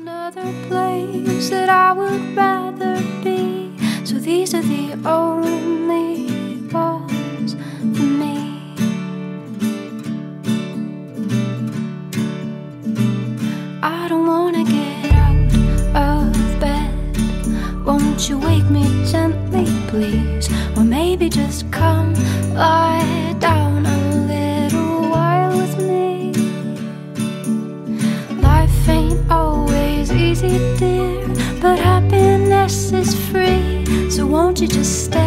another place that I would rather be. So these are the only ones for me. I don't wanna get out of bed. Won't you wake me gently, please? Or maybe just come lie down a little while with me. Life ain't always easy, dear, but happiness is free. So won't you just stay